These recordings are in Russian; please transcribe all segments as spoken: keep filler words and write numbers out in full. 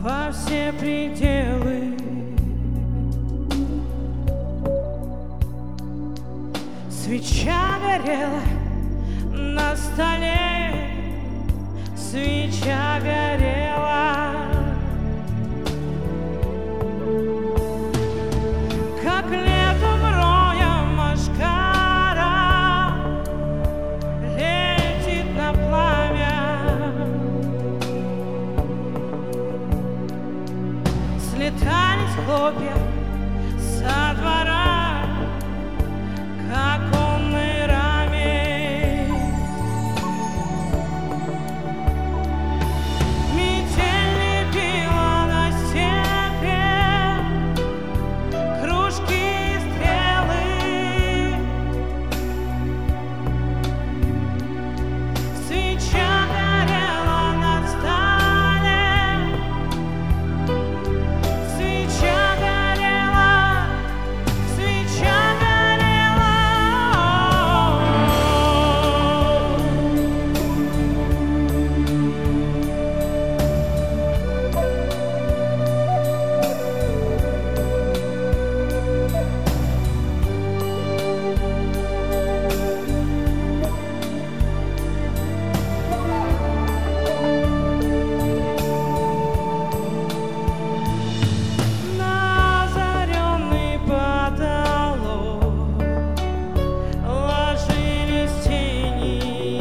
во все пределы. Свеча горела на столе, свеча горела, как летом роя машкара летит на пламя. Слетались хлопья со двора, как конной раме. Метель лепила на степи кружки и стрелы. Свеча горела на столе, свеча горела, свеча горела. На озаренный потолок ложились тени.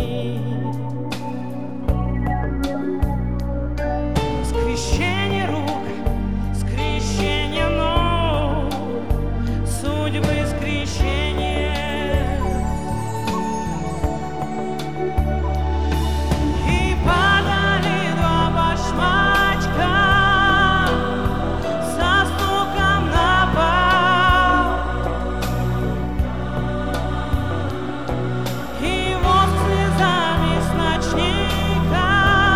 Скрещение рук, скрещение ног, судьбы скрещение. И падали два башмачка со стуком на пол. И воск слезами с ночника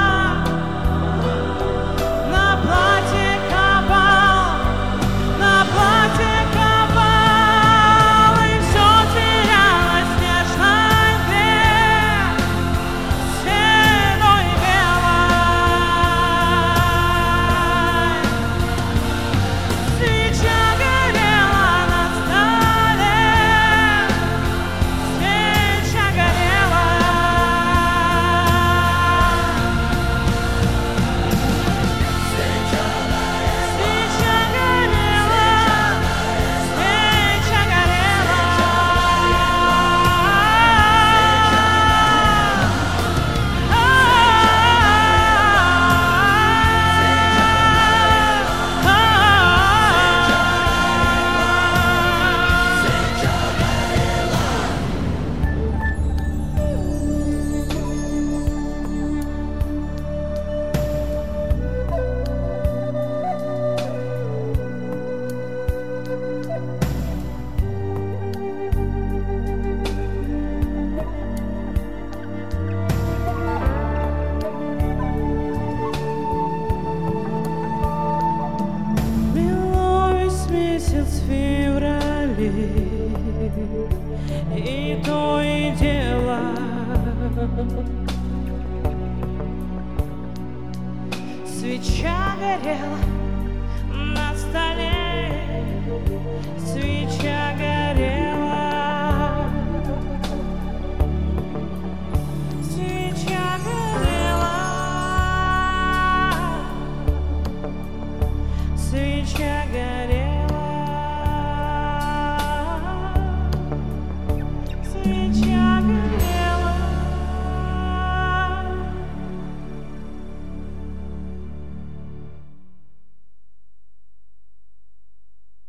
на платье капал, на платье капал. И все терялось в снежной мгле, седой и белой. Свеча горела на столе, свеча горела, свеча Мело весь месяц в феврале, и то и дело свеча горела на столе, свеча горела, свеча горела, свеча горела, свеча.